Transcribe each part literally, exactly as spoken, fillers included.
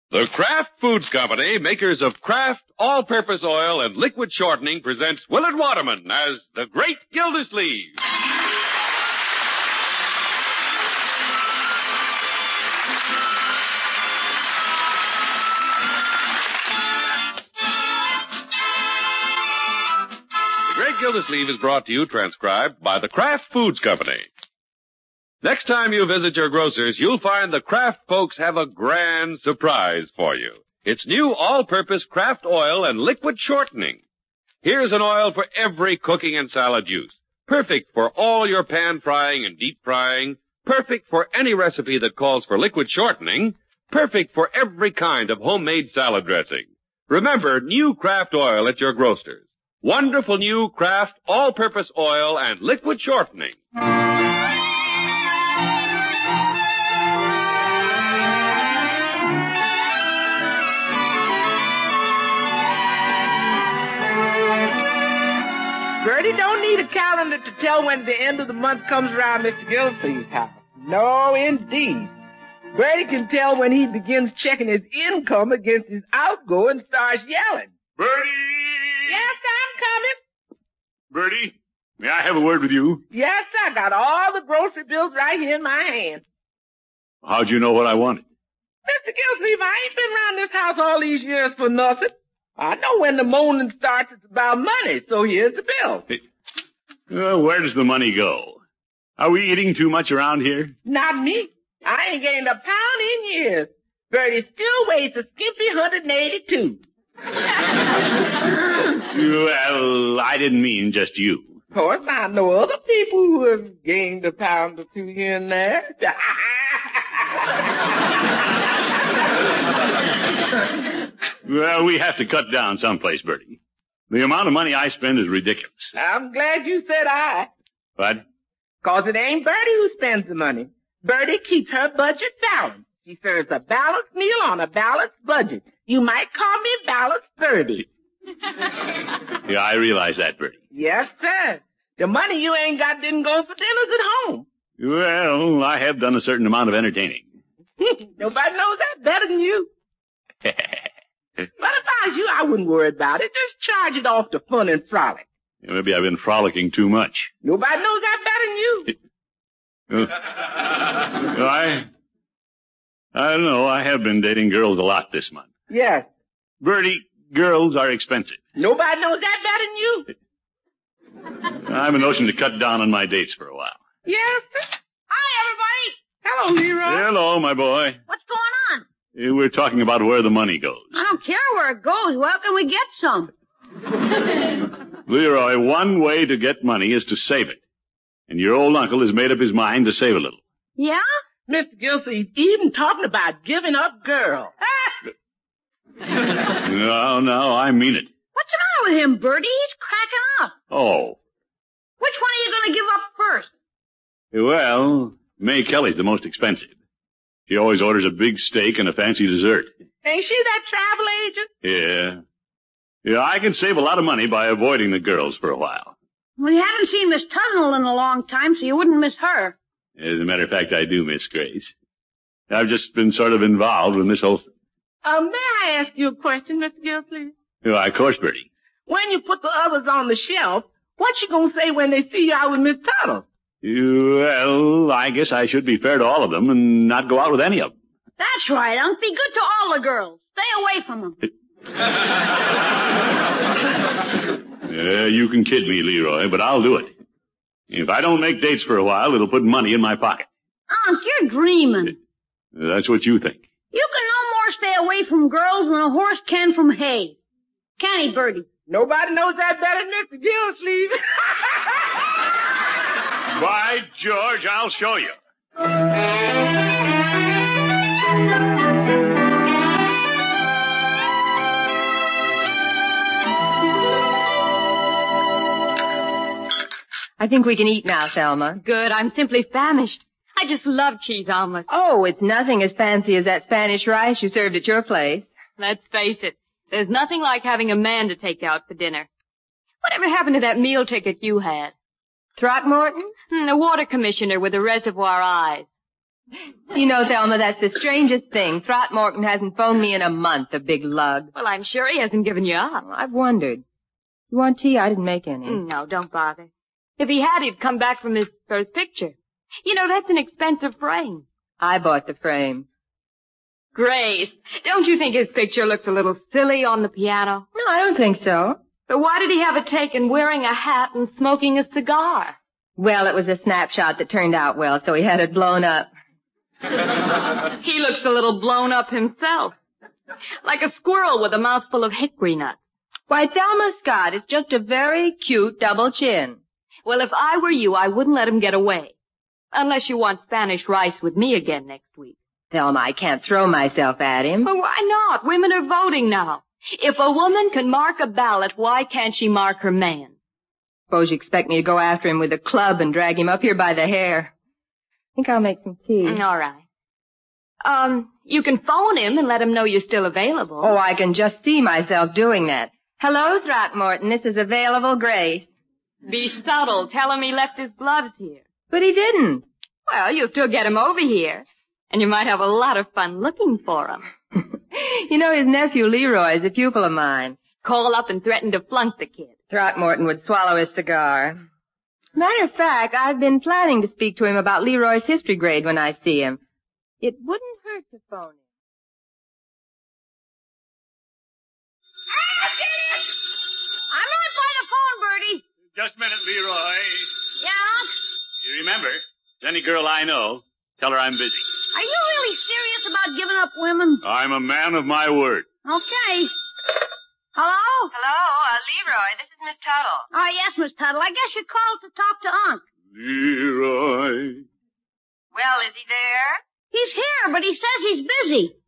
The Kraft Foods Company, makers of Kraft All-Purpose Oil and Liquid Shortening, presents Willard Waterman as the Great Gildersleeve. The Great Gildersleeve is brought to you, transcribed by the Kraft Foods Company. Next time you visit your grocer's, you'll find the Kraft folks have a grand surprise for you. It's new all-purpose Kraft oil and liquid shortening. Here's an oil for every cooking and salad use. Perfect for all your pan frying and deep frying. Perfect for any recipe that calls for liquid shortening. Perfect for every kind of homemade salad dressing. Remember, new Kraft oil at your grocer's. Wonderful new Kraft all-purpose oil and liquid shortening. Bertie don't need a calendar to tell when the end of the month comes around Mister Gildersleeve's house. No, indeed. Bertie can tell when he begins checking his income against his outgo and starts yelling. Bertie! Yes, I'm coming. Bertie, may I have a word with you? Yes, I got all the grocery bills right here in my hand. How'd you know what I wanted? Mister Gildersleeve, I ain't been around this house all these years for nothing. I know when the moaning starts, it's about money, so here's the bill. Hey, uh, where does the money go? Are we eating too much around here? Not me. I ain't gained a pound in years. Bertie still weighs a skimpy one hundred eighty-two. Well, I didn't mean just you. Of course, I know other people who have gained a pound or two here and there. Well, we have to cut down someplace, Bertie. The amount of money I spend is ridiculous. I'm glad you said I. What? Cause it ain't Bertie who spends the money. Bertie keeps her budget balanced. She serves a balanced meal on a balanced budget. You might call me Balanced Bertie. Yeah, I realize that, Bertie. Yes, sir. The money you ain't got didn't go for dinners at home. Well, I have done a certain amount of entertaining. Nobody knows that better than you. But if I was you, I wouldn't worry about it. Just charge it off to fun and frolic. Yeah, maybe I've been frolicking too much. Nobody knows that better than you. uh, I, I don't know. I have been dating girls a lot this month. Yes. Bertie, girls are expensive. Nobody knows that better than you. I have a notion to cut down on my dates for a while. Yes. Hi, everybody. Hello, Leroy. Hello, my boy. What's going on? Uh, We're talking about where the money goes. I don't care where it goes. Where can we get some? Leroy, one way to get money is to save it. And your old uncle has made up his mind to save a little. Yeah? Mister Gildersleeve even talking about giving up girls. No, no, I mean it. What's the matter with him, Bertie? He's cracking up. Oh. Which one are you going to give up first? Well, May Kelly's the most expensive. She always orders a big steak and a fancy dessert. Ain't she that travel agent? Yeah. Yeah, I can save a lot of money by avoiding the girls for a while. Well, you haven't seen Miss Tunnell in a long time, so you wouldn't miss her. As a matter of fact, I do, Miss Grace. I've just been sort of involved with this whole thing. Uh, may I ask you a question, Mister Gildersleeve? Why, of course, Bertie. When you put the others on the shelf, what you gonna say when they see you out with Miss Tunnell? Well, I guess I should be fair to all of them and not go out with any of them. That's right, Unc. Be good to all the girls. Stay away from them. Yeah, you can kid me, Leroy, but I'll do it. If I don't make dates for a while, it'll put money in my pocket. Unc, you're dreaming. That's what you think. You can no more stay away from girls than a horse can from hay. Can he, Bertie? Nobody knows that better than Mister Gildersleeve. By George, I'll show you. I think we can eat now, Thelma. Good. I'm simply famished. I just love cheese omelets. Oh, it's nothing as fancy as that Spanish rice you served at your place. Let's face it. There's nothing like having a man to take out for dinner. Whatever happened to that meal ticket you had? Throckmorton? Hmm, the water commissioner with the reservoir eyes. You know, Thelma, that's the strangest thing. Throckmorton hasn't phoned me in a month, the big lug. Well, I'm sure he hasn't given you up. I've wondered. You want tea? I didn't make any. No, don't bother. If he had, he'd come back from his first picture. You know, that's an expensive frame. I bought the frame. Grace, don't you think his picture looks a little silly on the piano? No, I don't think so. But why did he have it taken wearing a hat and smoking a cigar? Well, it was a snapshot that turned out well, so he had it blown up. He looks a little blown up himself. Like a squirrel with a mouthful of hickory nuts. Why, Thelma Scott, it's just a very cute double chin. Well, if I were you, I wouldn't let him get away. Unless you want Spanish rice with me again next week. Thelma, I can't throw myself at him. Well, why not? Women are voting now. If a woman can mark a ballot, why can't she mark her man? Suppose you expect me to go after him with a club and drag him up here by the hair. I think I'll make some tea. Mm, all right. Um, you can phone him and let him know you're still available. Oh, I can just see myself doing that. Hello, Throckmorton. This is available Grace. Be subtle. Tell him he left his gloves here. But he didn't. Well, you'll still get him over here. And you might have a lot of fun looking for him. You know, his nephew Leroy is a pupil of mine. Call up and threaten to flunk the kid. Throckmorton would swallow his cigar. Matter of fact, I've been planning to speak to him about Leroy's history grade when I see him. It wouldn't hurt to phone him. I'm right by the phone, Bertie. Just a minute, Leroy. Yeah? You remember, any girl I know, tell her I'm busy. Are you really serious about giving up women? I'm a man of my word. Okay. Hello? Hello, uh, Leroy. This is Miss Tuttle. Oh, yes, Miss Tuttle. I guess you called to talk to Unc. Leroy. Well, is he there? He's here, but he says he's busy.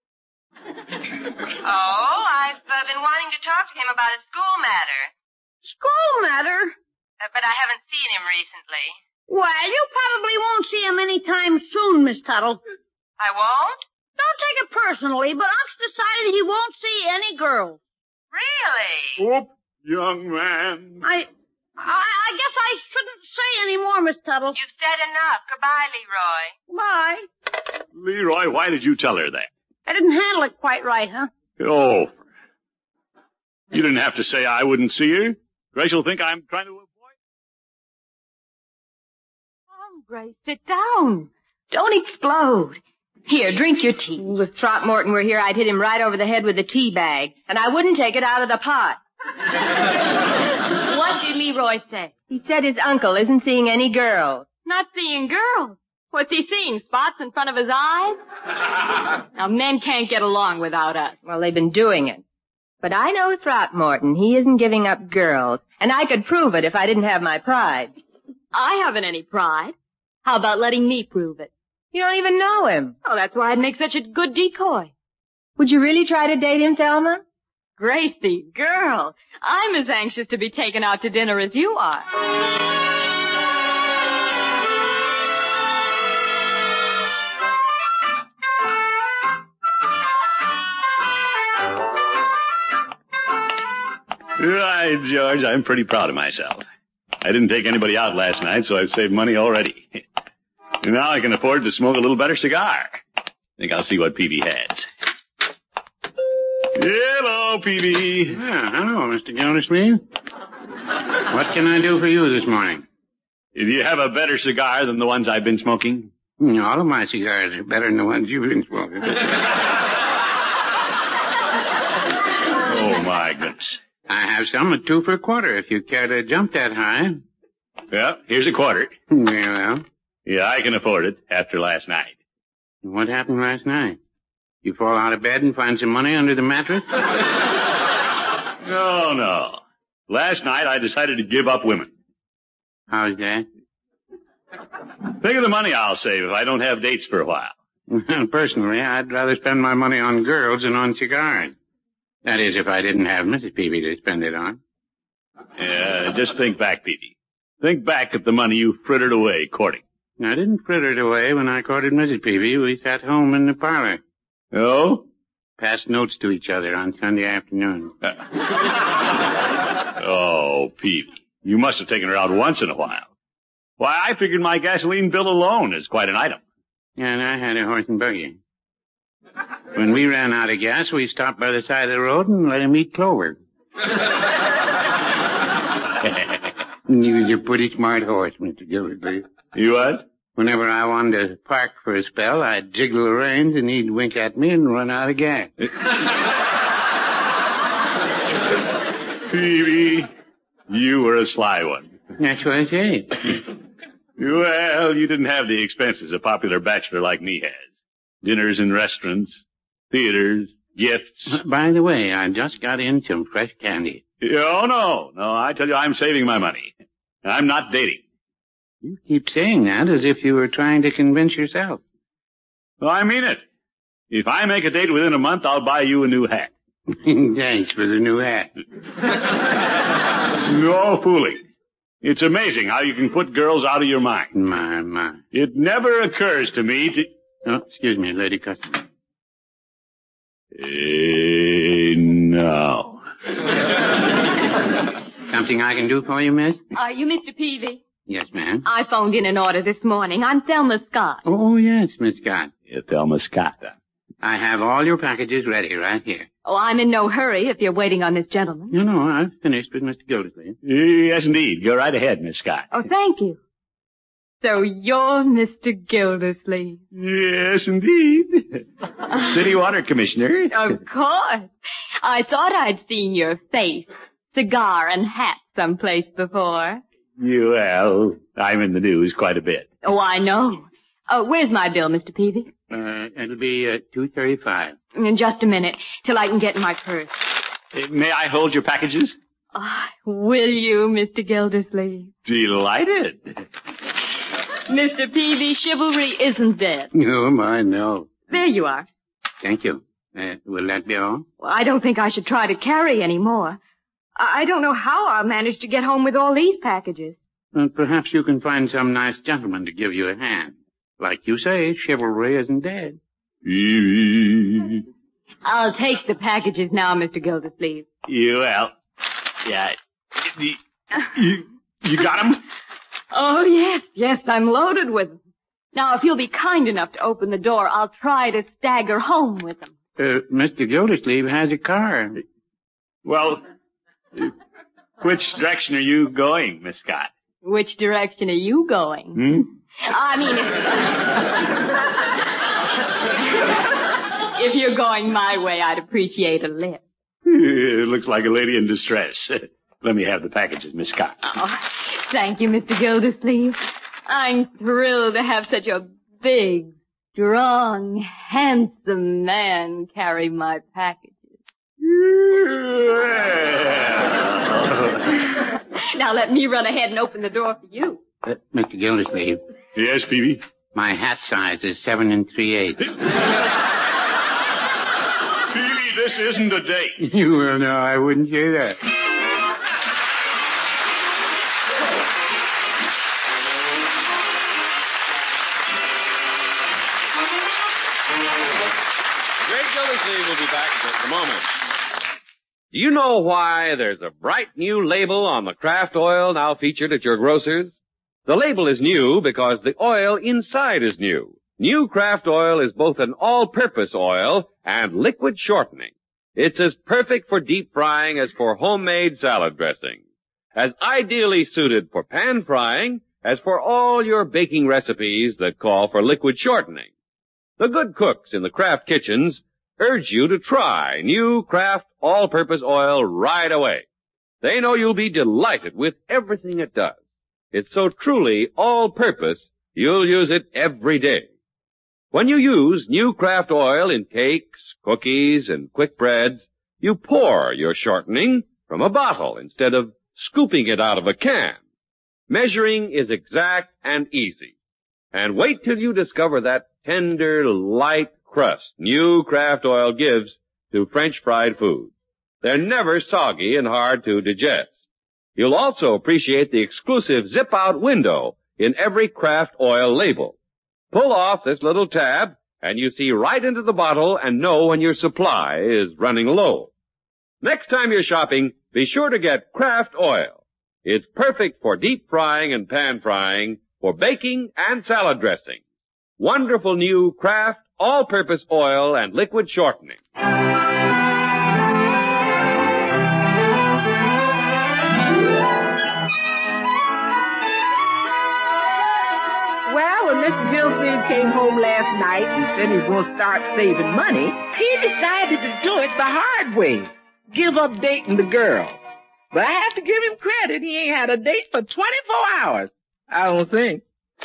Oh, I've uh, been wanting to talk to him about a school matter. School matter? Uh, but I haven't seen him recently. Well, you probably won't see him any time soon, Miss Tuttle. I won't? Don't take it personally, but Unc's decided he won't see any girls. Really? Whoop, young man. I, I, I guess I shouldn't say any more, Miss Tuttle. You've said enough. Goodbye, Leroy. Bye. Leroy, why did you tell her that? I didn't handle it quite right, huh? Oh. You didn't have to say I wouldn't see her. Grace will think I'm trying to avoid. Oh, Grace, sit down. Don't explode. Here, drink your tea. If Throckmorton were here, I'd hit him right over the head with a tea bag, and I wouldn't take it out of the pot. What did Leroy say? He said his uncle isn't seeing any girls. Not seeing girls. What's he seeing? Spots in front of his eyes? Now, men can't get along without us. Well, they've been doing it. But I know Throckmorton. He isn't giving up girls, and I could prove it if I didn't have my pride. I haven't any pride. How about letting me prove it? You don't even know him. Oh, that's why I'd make such a good decoy. Would you really try to date him, Thelma? Gracie, girl, I'm as anxious to be taken out to dinner as you are. Right, George, I'm pretty proud of myself. I didn't take anybody out last night, so I've saved money already. And now I can afford to smoke a little better cigar. Think I'll see what Peavy has. Hello, Peavy. Ah, hello, Mister Gildersleeve. What can I do for you this morning? Do you have a better cigar than the ones I've been smoking? All of my cigars are better than the ones you've been smoking. Oh, my goodness. I have some at two for a quarter if you care to jump that high. Well, here's a quarter. Very well. Yeah, I can afford it after last night. What happened last night? You fall out of bed and find some money under the mattress? No, no. Last night I decided to give up women. How's that? Think of the money I'll save if I don't have dates for a while. Well, personally, I'd rather spend my money on girls than on cigars. That is, if I didn't have Missus Peavy to spend it on. Yeah, just think back, Peavy. Think back at the money you frittered away courting. I didn't fritter it away when I courted Missus Peavy. We sat home in the parlor. Oh? Passed notes to each other on Sunday afternoon. Oh, Peavy. You must have taken her out once in a while. Why, I figured my gasoline bill alone is quite an item. And I had a horse and buggy. When we ran out of gas, we stopped by the side of the road and let him eat clover. He was a pretty smart horse, Mister Gildersleeve. You what? Whenever I wanted to park for a spell, I'd jiggle the reins and he'd wink at me and run out of gas. Peavy, you were a sly one. That's what I say. Well, you didn't have the expenses a popular bachelor like me has. Dinners in restaurants, theaters, gifts. By the way, I just got in some fresh candy. Oh, no. No, I tell you, I'm saving my money. I'm not dating. You keep saying that as if you were trying to convince yourself. Well, I mean it. If I make a date within a month, I'll buy you a new hat. Thanks for the new hat. No fooling. It's amazing how you can put girls out of your mind. My, my. It never occurs to me to... Oh, excuse me, lady customer. Uh, no. Something I can do for you, miss? Are you Mister Peavy? Yes, ma'am. I phoned in an order this morning. I'm Thelma Scott. Oh, yes, Miss Scott. Yeah, Thelma Scott. I have all your packages ready right here. Oh, I'm in no hurry if you're waiting on this gentleman. No, no, I've finished with Mister Gildersleeve. Yes, indeed. Go right ahead, Miss Scott. Oh, thank you. So you're Mister Gildersleeve. Yes, indeed. City Water Commissioner. Of course. I thought I'd seen your face, cigar, and hat someplace before. Well, I'm in the news quite a bit. Oh, I know. Uh, where's my bill, Mister Peavy? Uh, it'll be uh, two thirty-five. In just a minute, till I can get in my purse. Uh, may I hold your packages? Oh, will you, Mister Gildersleeve? Delighted. Mister Peavy, chivalry isn't dead. Oh, my, no. There you are. Thank you. Uh, will that be all? Well, I don't think I should try to carry any more. I I don't know how I'll manage to get home with all these packages. Well, perhaps you can find some nice gentleman to give you a hand. Like you say, chivalry isn't dead. I'll take the packages now, Mister Gildersleeve. You, well, yeah. You, you, you got them? Oh, yes, yes, I'm loaded with them. Now, if you'll be kind enough to open the door, I'll try to stagger home with them. Uh, Mister Gildersleeve has a car. Well, uh, which direction are you going, Miss Scott? Which direction are you going? Hmm? I mean, if, if you're going my way, I'd appreciate a lift. It looks like a lady in distress. Let me have the packages, Miss Scott. Oh, thank you, Mister Gildersleeve. I'm thrilled to have such a big, strong, handsome man carry my packages. Now let me run ahead and open the door for you. Uh, Mister Gildersleeve, Yes, Peavy? my hat size is seven and three-eighths. Peavy, this isn't a date. Well, no, I wouldn't say that. Greg Gildersleeve will be back in just a moment. Do you know why there's a bright new label on the Kraft oil now featured at your grocer's? The label is new because the oil inside is new. New Kraft oil is both an all-purpose oil and liquid shortening. It's as perfect for deep frying as for homemade salad dressing. As ideally suited for pan frying as for all your baking recipes that call for liquid shortening. The good cooks in the Kraft kitchens urge you to try new Kraft all-purpose oil right away. They know you'll be delighted with everything it does. It's so truly all-purpose, you'll use it every day. When you use new Kraft oil in cakes, cookies, and quick breads, you pour your shortening from a bottle instead of scooping it out of a can. Measuring is exact and easy. And wait till you discover that tender, light crust new Kraft oil gives to French fried foods. They're never soggy and hard to digest. You'll also appreciate the exclusive zip-out window in every Kraft oil label. Pull off this little tab, and you see right into the bottle and know when your supply is running low. Next time you're shopping, be sure to get Kraft oil. It's perfect for deep frying and pan frying, for baking and salad dressing. Wonderful new Kraft all-purpose oil and liquid shortening. Well, when Mister Gilsleeve came home last night and said he was going to start saving money, he decided to do it the hard way. Give up dating the girls. But I have to give him credit. He ain't had a date for twenty-four hours. I don't think.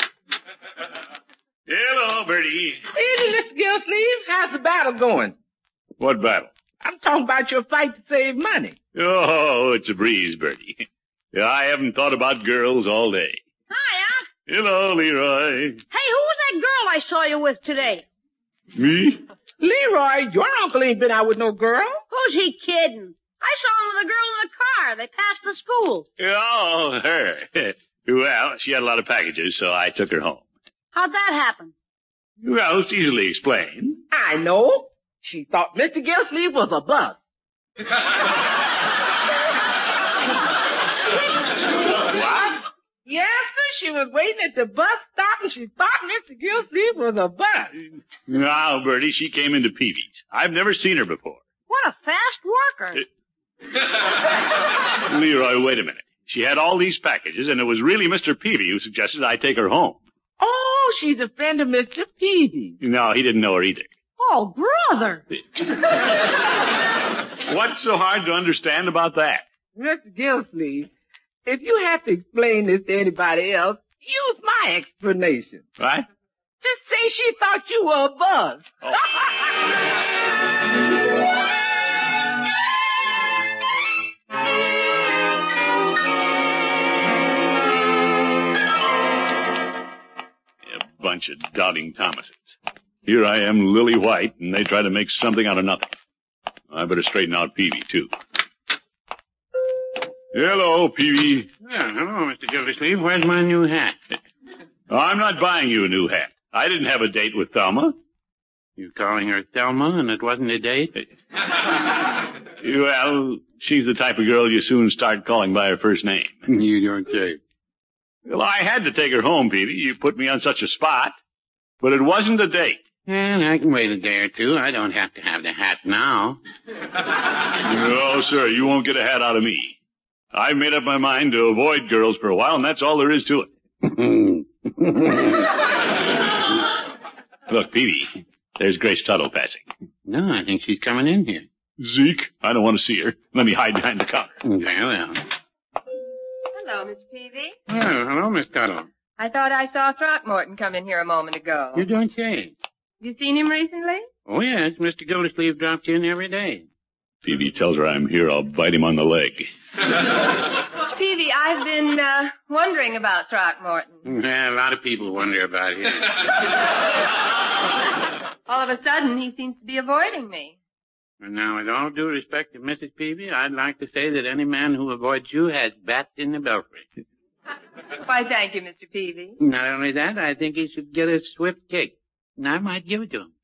Hello, Bertie. Hey, Mister Gilsleeve, how's the battle going? What battle? I'm talking about your fight to save money. Oh, it's a breeze, Bertie. Yeah, I haven't thought about girls all day. Hi, Unc. Hello, Leroy. Hey, who was that girl I saw you with today? Me? Leroy, your uncle ain't been out with no girl. Who's he kidding? I saw him with a girl in the car. They passed the school. Oh, her. Well, she had a lot of packages, so I took her home. How'd that happen? Well, it's easily explained. I know. She thought Mister Gilsleeve was a bus. What? Yes, sir. She was waiting at the bus stop and she thought Mister Gilsleeve was a bus. Now, Bertie, she came into Peavy's. I've never seen her before. What a fast worker. Leroy, wait a minute. She had all these packages, and it was really Mister Peavy who suggested I take her home. Oh, she's a friend of Mister Peavy. No, he didn't know her either. Oh, brother. What's so hard to understand about that? Mister Gilsleeve, if you have to explain this to anybody else, use my explanation. What? Just say she thought you were a buzz. Oh. A bunch of doubting Thomases. Here I am, Lily White, and they try to make something out of nothing. I better straighten out Peavy, too. Hello, Peavy. Well, hello, Mister Gildersleeve. Where's my new hat? I'm not buying you a new hat. I didn't have a date with Thelma. You calling her Thelma and it wasn't a date? Well, she's the type of girl you soon start calling by her first name. You don't say. Well, I had to take her home, Peavy. You put me on such a spot. But it wasn't a date. And I can wait a day or two. I don't have to have the hat now. No, sir, you won't get a hat out of me. I've made up my mind to avoid girls for a while, and that's all there is to it. Look, Peavy, there's Grace Tuttle passing. No, I think she's coming in here. Zeke, I don't want to see her. Let me hide behind the counter. Very well. Hello, Mister Peavy. Oh, hello, Miss Tuttle. I thought I saw Throckmorton come in here a moment ago. You don't say. Have you seen him recently? Oh, yes, Mister Gildersleeve drops in every day. Peavy tells her I'm here, I'll bite him on the leg. Mister Peavy, I've been uh, wondering about Throckmorton. Yeah, a lot of people wonder about him. All of a sudden, he seems to be avoiding me. And now, with all due respect to Missus Peavy, I'd like to say that any man who avoids you has bats in the belfry. Why, thank you, Mister Peavy. Not only that, I think he should get a swift kick. And I might give it to him.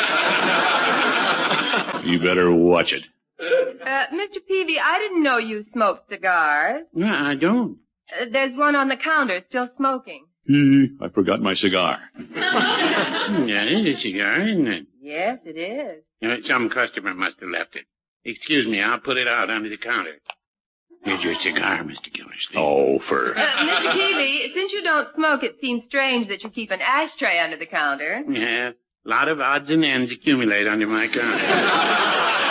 You better watch it. Uh, Mister Peavy, I didn't know you smoked cigars. No, I don't. Uh, there's one on the counter still smoking. I forgot my cigar. That is a cigar, isn't it? Yes, it is. Uh, some customer must have left it. Excuse me, I'll put it out under the counter. Here's your cigar, Mister Gildersleeve. Oh, for... Uh, Mister Peavy, since you don't smoke, it seems strange that you keep an ashtray under the counter. Yeah, a lot of odds and ends accumulate under my counter.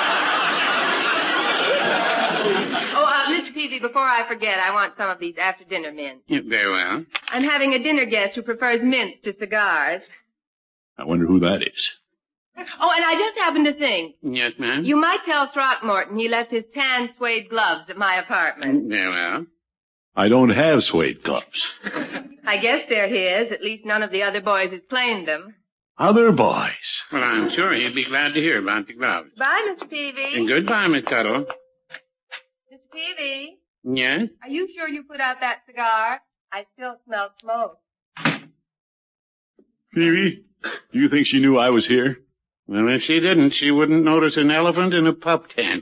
Oh, uh, Mister Peavy, before I forget, I want some of these after-dinner mints. Yeah, very well. I'm having a dinner guest who prefers mints to cigars. I wonder who that is. Oh, and I just happened to think. Yes, ma'am? You might tell Throckmorton he left his tan suede gloves at my apartment. Very well. I don't have suede gloves. I guess they're his. At least none of the other boys has claimed them. Other boys. Well, I'm sure he'd be glad to hear about the gloves. Bye, Mister Peavy. And goodbye, Miss Tuttle. Mister Peavy, Yes? are you sure you put out that cigar? I still smell smoke. Peavy, do you think she knew I was here? Well, if she didn't, she wouldn't notice an elephant in a pup tent.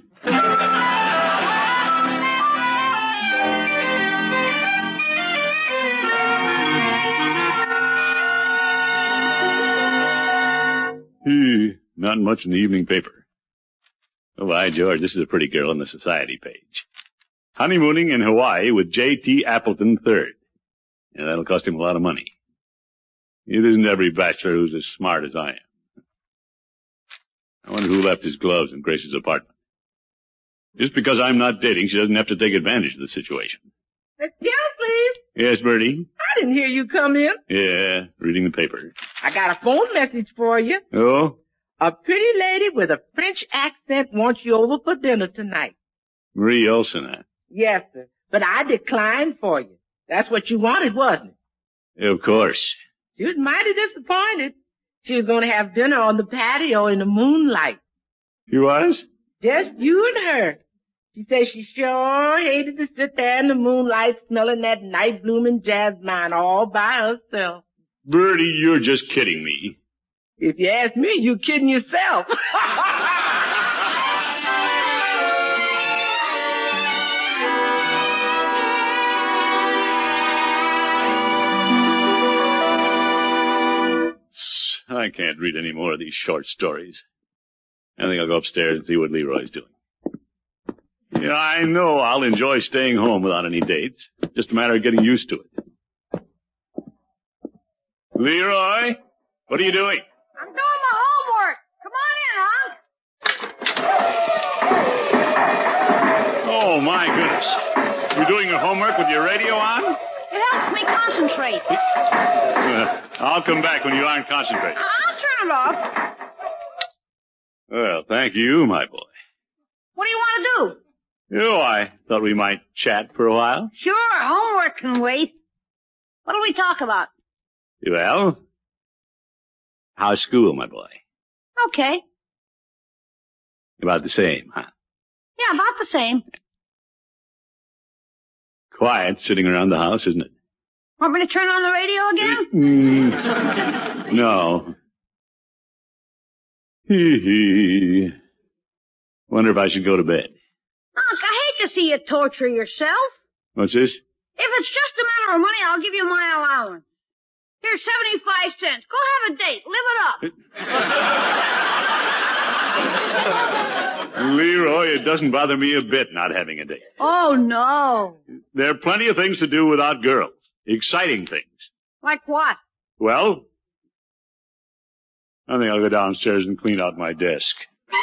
Not much in the evening paper. Oh, by George, this is a pretty girl on the society page. Honeymooning in Hawaii with J T Appleton the third. Yeah, that'll cost him a lot of money. It isn't every bachelor who's as smart as I am. I wonder who left his gloves in Grace's apartment. Just because I'm not dating, she doesn't have to take advantage of the situation. Mister Gildersleeve? Yes, Bertie? I didn't hear you come in. Yeah, reading the paper. I got a phone message for you. Oh? A pretty lady with a French accent wants you over for dinner tonight. Marie Olson, huh? Yes, sir. But I declined for you. That's what you wanted, wasn't it? Of course. She was mighty disappointed. She was going to have dinner on the patio in the moonlight. She was? Just you and her. She said she sure hated to sit there in the moonlight smelling that night-blooming jasmine all by herself. Bertie, you're just kidding me. If you ask me, you're kidding yourself. I can't read any more of these short stories. I think I'll go upstairs and see what Leroy's doing. Yeah, I know I'll enjoy staying home without any dates. Just a matter of getting used to it. Leroy, what are you doing? I'm doing my homework. Come on in, Unc. Oh, my goodness. You're doing your homework with your radio on? It helps me concentrate. Uh, I'll come back when you aren't concentrating. I'll turn it off. Well, thank you, my boy. What do you want to do? Oh, I thought we might chat for a while. Sure, homework can wait. What'll we talk about? Well, how's school, my boy? Okay. About the same, huh? Yeah, about the same. Quiet sitting around the house, isn't it? Want me to turn on the radio again? Mm, no. Hee hee. Wonder if I should go to bed. Unc, I hate to see you torture yourself. What's this? If it's just a matter of money, I'll give you my allowance. Here's seventy-five cents. Go have a date. Live it up. Leroy, it doesn't bother me a bit not having a date. Oh, no. There are plenty of things to do without girls. Exciting things. Like what? Well, I think I'll go downstairs and clean out my desk.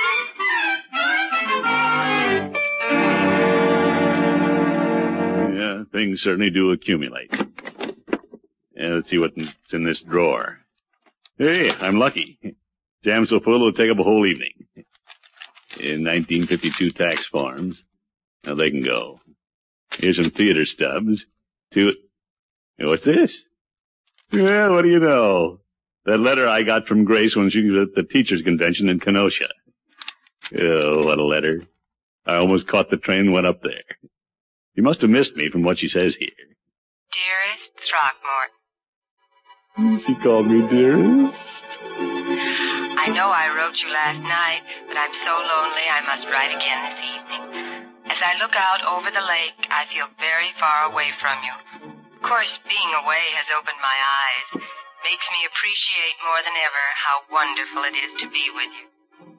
Yeah, things certainly do accumulate. Yeah, let's see what's in this drawer. Hey, I'm lucky. Jam so full it'll take up a whole evening. In nineteen fifty-two tax forms. Now they can go. Here's some theater stubs. Two. Hey, what's this? Yeah, what do you know? That letter I got from Grace when she was at the teachers' convention in Kenosha. Oh, what a letter. I almost caught the train and went up there. She must have missed me from what she says here. Dearest Throckmorton. She called me dearest. I know I wrote you last night, but I'm so lonely I must write again this evening. As I look out over the lake, I feel very far away from you. Of course, being away has opened my eyes. Makes me appreciate more than ever how wonderful it is to be with you.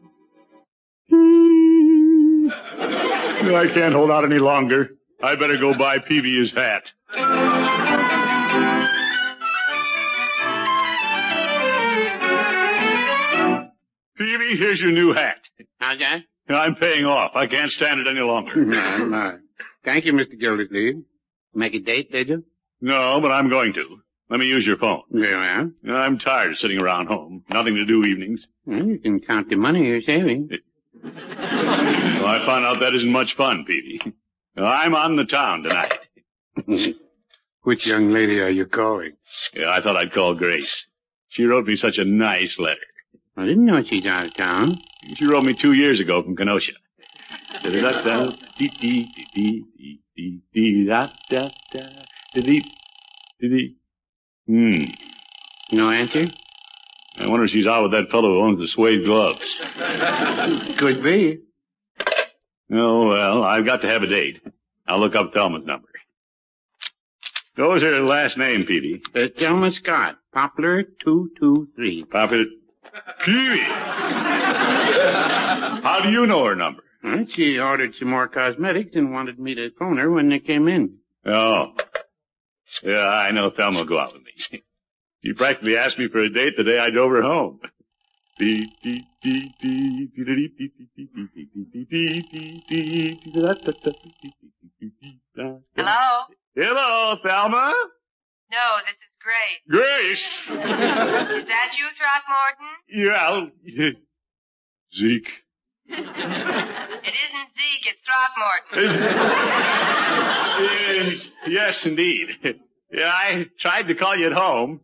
I can't hold out any longer. I better go buy Peavy his hat. Peavy, here's your new hat. How's that? I'm paying off. I can't stand it any longer. No, no. Thank you, Mister Gildersleeve. Make a date, did you? No, but I'm going to. Let me use your phone. Yeah, well. I'm tired of sitting around home. Nothing to do evenings. Well, you can count the money you're saving. Well, I found out that isn't much fun, Peavy. I'm on the town tonight. Which young lady are you calling? Yeah, I thought I'd call Grace. She wrote me such a nice letter. I didn't know she's out of town. She wrote me two years ago from Kenosha. Hmm. No answer? I wonder if she's out with that fellow who owns the suede gloves. Could be. Oh, well, I've got to have a date. I'll look up Thelma's number. What was her last name, Peavy? Uh, Thelma Scott. Poplar two two three. Poplar. Peavy! How do you know her number? Well, she ordered some more cosmetics and wanted me to phone her when they came in. Oh. Yeah, I know Thelma will go out with me. She practically asked me for a date the day I drove her home. Hello? Hello, Thelma. No, this is Grace. Grace. Is that you, Throckmorton? Yeah. Zeke. It isn't Zeke, it's Throckmorton. Uh, yes, indeed. Yeah, I tried to call you at home.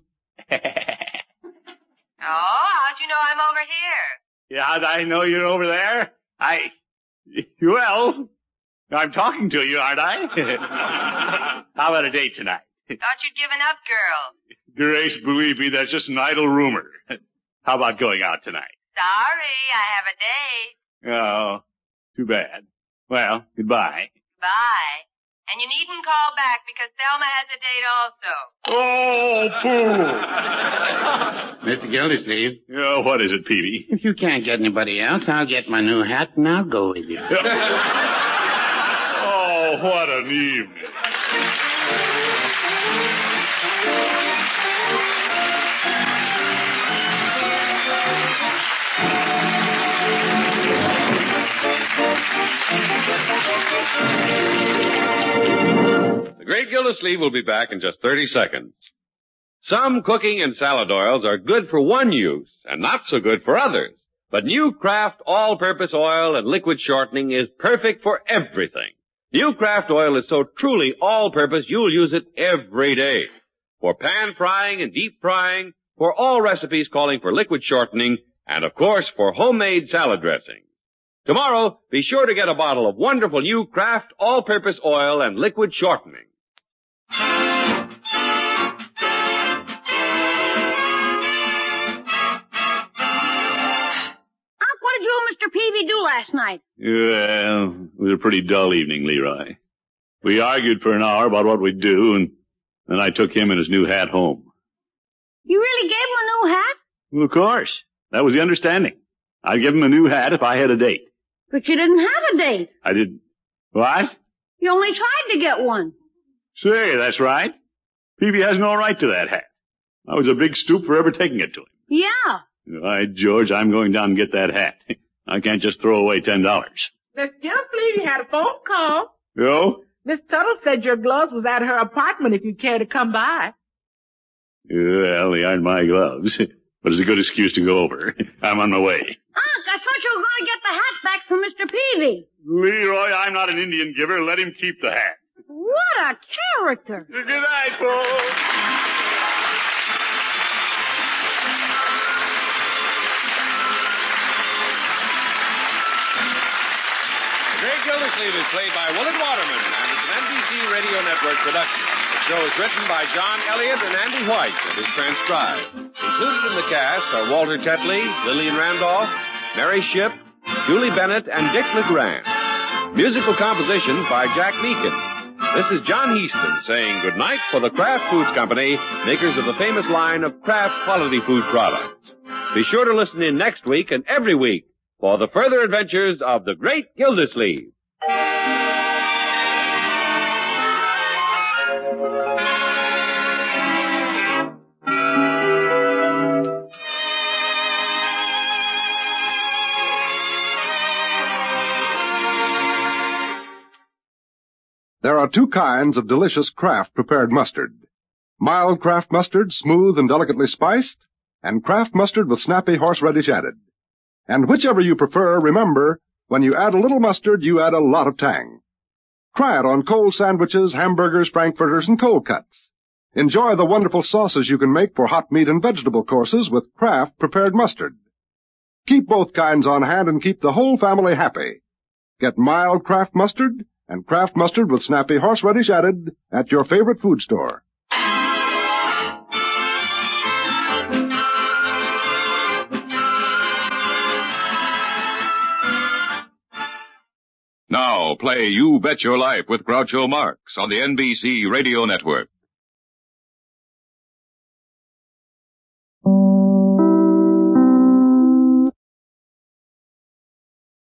Oh, how'd you know I'm over here? Yeah, how'd I know you're over there? I... Well, I'm talking to you, aren't I? How about a date tonight? Thought you'd given up, girl. Grace, believe me, that's just an idle rumor. How about going out tonight? Sorry, I have a date. Oh, too bad. Well, goodbye. Bye. And you needn't call back because Thelma has a date also. Oh, pooh! Mister Gildersleeve, Oh, what is it, Peavy? if you can't get anybody else, I'll get my new hat and I'll go with you. Oh, what an evening. The Great Gildersleeve will be back in just thirty seconds. Some cooking and salad oils are good for one use and not so good for others. But new Kraft all-purpose oil and liquid shortening is perfect for everything. New Kraft oil is so truly all-purpose you'll use it every day. For pan frying and deep frying, for all recipes calling for liquid shortening, and of course for homemade salad dressing. Tomorrow, be sure to get a bottle of wonderful new Kraft all-purpose oil and liquid shortening. Unc, what did you and Mister Peavy do last night? Well, it was a pretty dull evening, Leroy. We argued for an hour about what we'd do, and then I took him and his new hat home. You really gave him a new hat? Well, of course. That was the understanding. I'd give him a new hat if I had a date. But you didn't have a date. I did... What? You only tried to get one. Say, that's right. Peavy has no right to that hat. I was a big stoop for ever taking it to him. Yeah. All right, George, I'm going down and get that hat. I can't just throw away ten dollars. Miss Gildersleeve, you had a phone call. Yo? Miss Tuttle said your gloves was at her apartment if you care to come by. Well, they aren't my gloves. But it's a good excuse to go over. I'm on my way. Unc, I thought you were going to get the hat back from Mister Peavy. Leroy, I'm not an Indian giver. Let him keep the hat. What a character. Good night, folks. The Great Gildersleeve is played by Willard Waterman, and it's an N B C Radio Network production. The show is written by John Elliott and Andy White and is transcribed. Included in the cast are Walter Tetley, Lillian Randolph, Mary Shipp, Julie Bennett, and Dick LeGrand. Musical compositions by Jack Meakin. This is John Heaston saying goodnight for the Kraft Foods Company, makers of the famous line of Kraft quality food products. Be sure to listen in next week and every week for the further adventures of the Great Gildersleeve. There are two kinds of delicious Kraft prepared mustard. Mild Kraft mustard, smooth and delicately spiced, and Kraft mustard with snappy horseradish added. And whichever you prefer, remember, when you add a little mustard, you add a lot of tang. Try it on cold sandwiches, hamburgers, frankfurters, and cold cuts. Enjoy the wonderful sauces you can make for hot meat and vegetable courses with Kraft prepared mustard. Keep both kinds on hand and keep the whole family happy. Get mild Kraft mustard and Kraft mustard with snappy horseradish added at your favorite food store. Now play You Bet Your Life with Groucho Marx on the N B C Radio Network.